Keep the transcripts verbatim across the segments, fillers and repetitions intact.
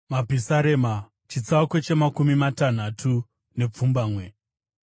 Mabhisarema, chitsauko chemakumi matanhatu nepfumbamwe.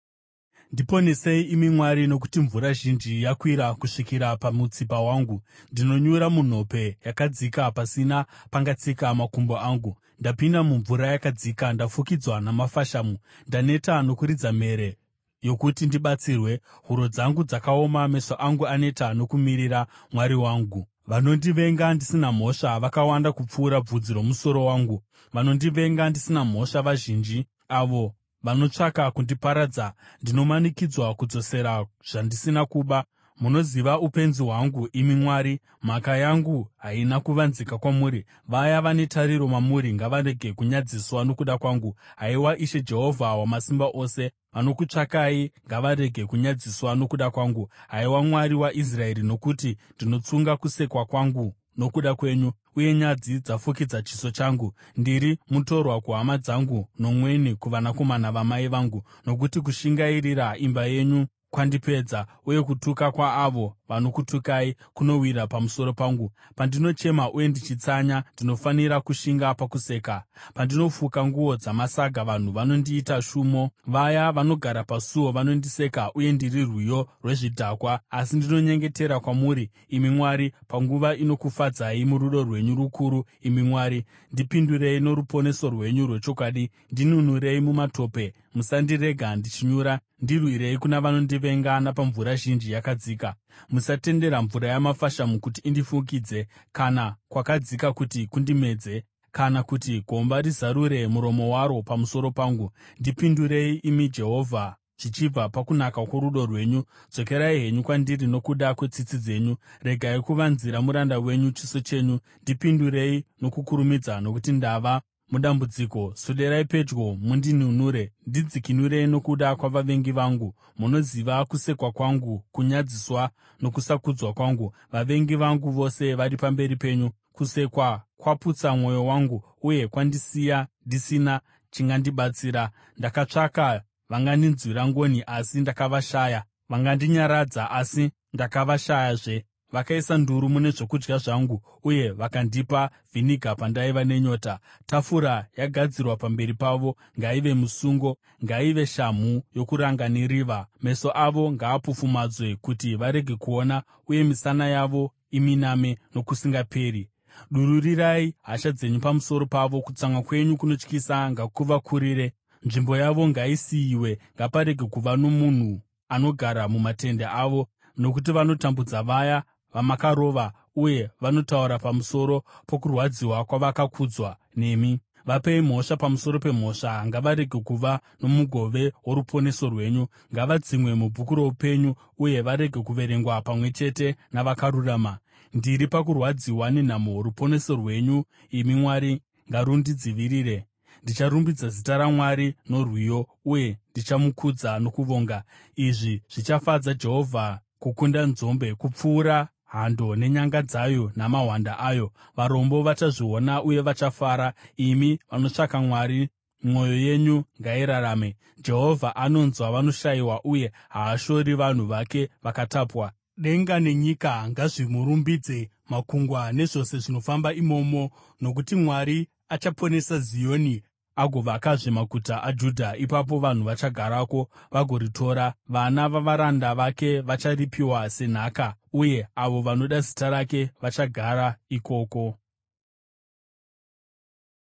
Ndiponesei, imi Mwari, nokuti mvura zhinji yakwira kusvikira pamutsipa wangu. Ndinonyura munhope yakadzika, pasina pangatsika makumbo angu. Ndapinda mumvura yakadzika, ndafukidzwa namafashamu. Ndaneta nokuridza mhere yokuti ndibatsirwe. Huro dzangu dzakaoma, meso angu aneta nokumirira Mwari wangu. Vanondivenga ndisina mhosva vakawanda kupfuura bvudzi romusoro wangu. Vanondivenga ndisina mhosva vazhinji, avo vanotsvaka kundiparadza. Ndinomanikidzwa kudzosera zvandisina kuba. Munoziva upenzi hwangu, imi Mwari; mhaka yangu haina kuvanzika kwamuri. Vaya vane tariro mamuri ngavarege kunyadziswa nokuda kwangu. Haiwa Ishe Jehovha Wamasimba Ose, vanokutsvakai ngavarege kunyadziswa nokuda kwangu. Haiwa Mwari waIsraeri, nokuti ndinotsunga kusekwa kwangu nokuda kwenyu, uye nyadzi dzafukidza chiso changu. Ndiri mutorwa kuhama dzangu, nomweni kuvanakomana vamai vangu, nokuti kushingairira imba yenyu kwandipedza, uye kutuka kwaavo vanokutukai kunowira pamusoro pangu. Pandinochema uye ndichitsanya, ndinofanira kushinga pakuseka. Pandinofuka nguo dzamasaga, vanhu vanondiita shumo. Vaya vanogara pasuo vanondiseka, uye ndiri rwiyo rwezvidhakwa. Asi ndinonyengetera kwamuri, imi Mwari, panguva inokufadzai murudo rwenyu rukuru. Imi Mwari, ndipindurei noruponeso rwenyu rwechokwadi. Ndinunurei mumatope, musandirega ndichinyura. Ndirwirei kuna vanondivenga napamvura zhinji yakadzika. Musatendera mvura yamafashamu kuti indifukidze, kana kwakadzika kuti kundimedze, kana kuti gomba rizarure muromo waro pamusoro pangu. Ndipindurei, imi Jehovha, zvichibva pakunaka kworudo rwenyu. Dzokerai henyu kwandiri nokuda kwetsitsi dzenyu. Regai kuvanzira muranda wenyu chiso chenyu. Ndipindurei nokukurumidza, nokuti ndava mudambudziko. Swederai pedyo mundinunure; ndidzikinurei nokuda kwavavengi vangu. Munoziva kusekwa kwangu, kunyadziswa nokusakudzwa kwangu. Vavengi vangu vose vari pamberi penyu. Kusekwa kwaputsa mwoyo wangu, uye kwandisiya ndisina chingandibatsira. Ndakatsvaka vangandinzwira ngoni, asi ndakavashaya; vangandinyaradza, asi ndakavashayazve. Vakaisa nduru mune zvokudya zvangu, uye vakandipa vhiniga pandaiva nenyota. Tafura yagadzirwa pamberi pavo ngaive musungo, ngaive shamhu yokuranga neriva. Meso avo ngaapofumadzwe kuti varege kuona, uye misana yavo iminame nokusingaperi. Dururirai hasha dzenyu pamusoro pavo; kutsamwa kwenyu kunotyisa ngakuvakurire. Nzvimbo yavo ngaisiyiwe; ngaparege kuva nomunhu anogara mumatende avo, nokuti vanotambudza vaya vamakarova, uye vanotaura pamusoro pokurwadziwa kwavakakudzwa nemi. Vapei mhosva pamusoro pemhosva; ngavarege kuva nomugove woruponeso rwenyu. Ngavadzimwe mubhuku roupenyu, uye varege kuverengwa pamwe chete navakarurama. Ndiri pakurwadziwa nenhamo; ruponeso rwenyu, imi Mwari, ngarundidzivirire. Ndicharumbidza zita raMwari norwiyo, uye ndichamukudza nokuvonga. Izvi zvichafadza Jehovha kukunda nzombe, kupfuura hando nenyanga dzayo namahwanda ayo. Varombo vachazviona uye vachafara, imi vanotsvaka Mwari, mwoyo yenyu ngairarame. Jehovha anonzwa vanoshayiwa, uye haashori vanhu vake vakatapwa. Denga nenyika ngazvimurumbidze, makungwa nezvose zvinofamba imomo, nokuti Mwari achaponesa Zioni agovakazve maguta aJudha. Ipapo vanhu vachagarako vagoritora; vana vavaranda vake vacharipiwa senhaka, uye avo vanoda zita rake vachagara ikoko.